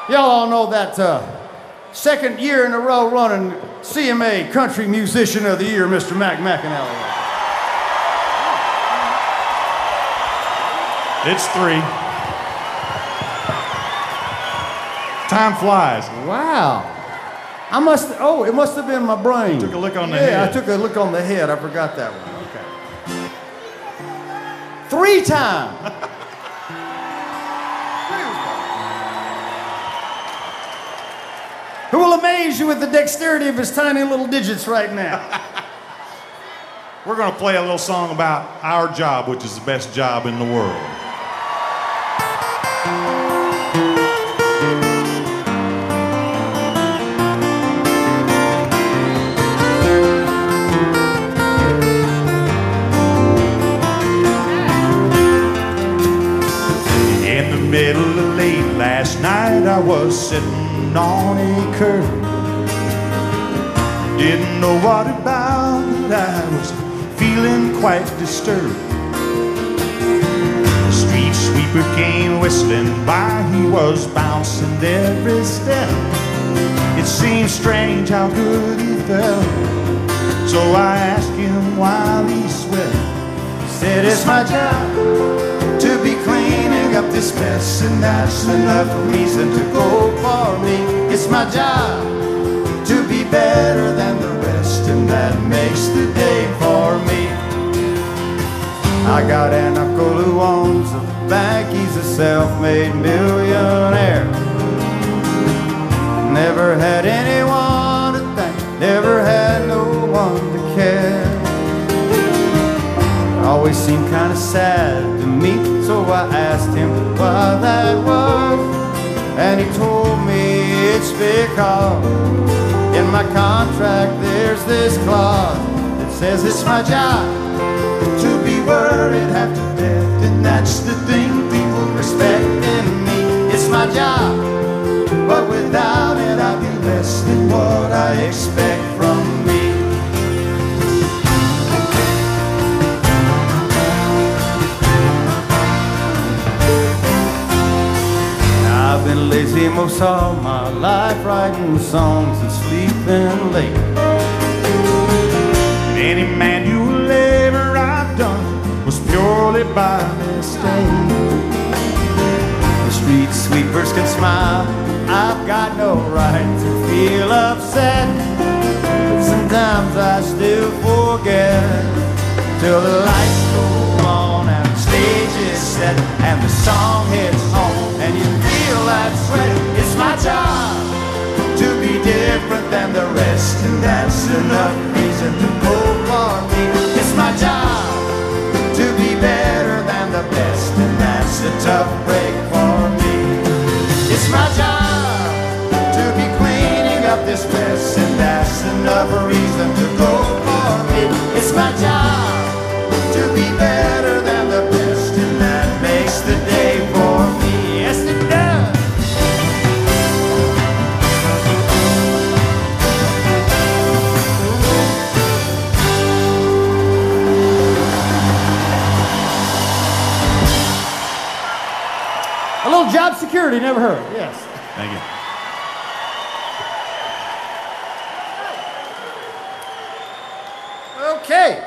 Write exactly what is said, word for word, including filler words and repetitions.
Y'all all know that uh, second year in a row running C M A Country Musician of the Year, Mister Mac McAnally. It's three. Time flies. Wow. I must, oh, it must have been my brain. Took a look on the yeah, head. Yeah, I took a look on the head. I forgot that one. Okay. Three times. Who will amaze you with the dexterity of his tiny little digits right now? We're going to play a little song about our job, which is the best job in the world. In the middle of late last night, I was sitting on a curb. Didn't know what about it, I was feeling quite disturbed. The street sweeper came whistling by, he was bouncing every step. It seemed strange how good he felt, so I asked him while he sweat. He said, it's my job to be cleaning up this mess, and that's enough reason to go for me. It's my job to be better than the rest, and that makes the day for me. I got an uncle who owns a bank, he's a self-made millionaire. Never had anyone to thank, never had no one to care. Always seemed kind of sad to me, so I asked him why that was, and he told me it's because in my contract there's this clause that says it's my job to be worried half to death, and that's the thing people respect in me. It's my job, but without it I'd be less than what I expect from me. I've been lazy most all my life, writing songs and sleeping late. And any manual labor I've done was purely by mistake. The street sweepers can smile, I've got no right to feel upset. But sometimes I still forget, till the lights go on and the stage is set and the song hits home and you feel that sweat. It's my job to be different than the rest, and that's enough reason to go for me. It's my job to be better than the best, and that's a tough break for me. It's my job to be cleaning up this mess, and that's enough reason to go for me. It's my job to be better than the best, and that makes the day for me. Yes, it does. A little job security, never heard. Yes. Thank you. Okay.